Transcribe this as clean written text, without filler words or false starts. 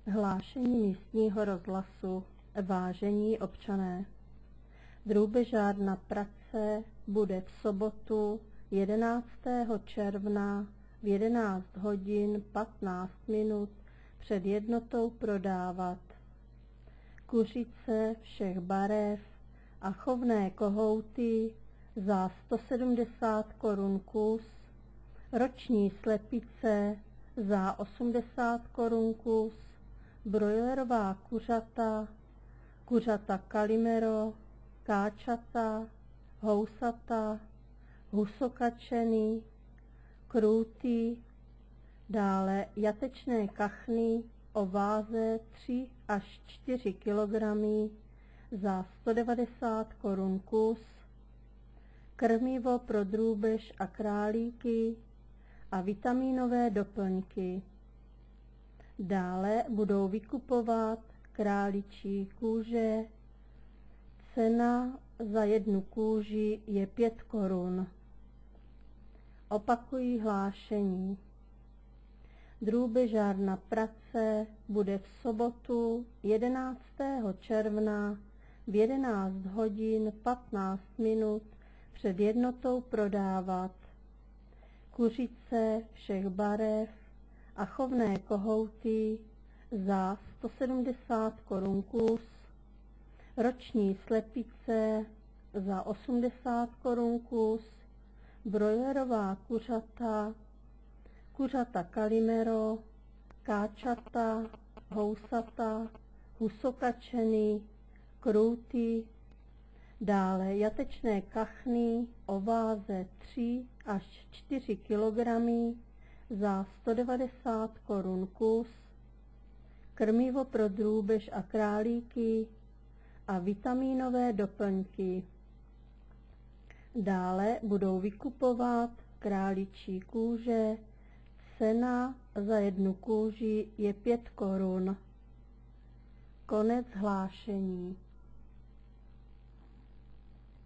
Hlášení místního rozhlasu. Vážení občané, drůbežárna Prace bude v sobotu 11. června v 11 hodin 15 minut před jednotou prodávat kuřice všech barev a chovné kohouty za 170 korun kus, roční slepice za 80 korun kus, brojlerová kuřata, kuřata kalimero, káčata, housata, husokačeny, krůty, dále jatečné kachny o váze 3 až 4 kg za 190 korun kus, krmivo pro drůbež a králíky a vitamínové doplňky. Dále budou vykupovat králičí kůže. Cena za jednu kůži je 5 korun. Opakují hlášení. Drůbežárna Prace bude v sobotu 11. června v 11 hodin 15 minut před jednotou prodávat kuřice všech barev a chovné kohouty za 170 korun kus, roční slepice za 80 korun kus, brojlerová kuřata, kuřata kalimero, káčata, housata, husokačeny, krůty, dále jatečné kachny o váze 3 až 4 kg za 190 korun kus, krmivo pro drůbež a králíky a vitamínové doplňky. Dále budou vykupovat králičí kůže. Cena za jednu kůži je 5 korun. Konec hlášení.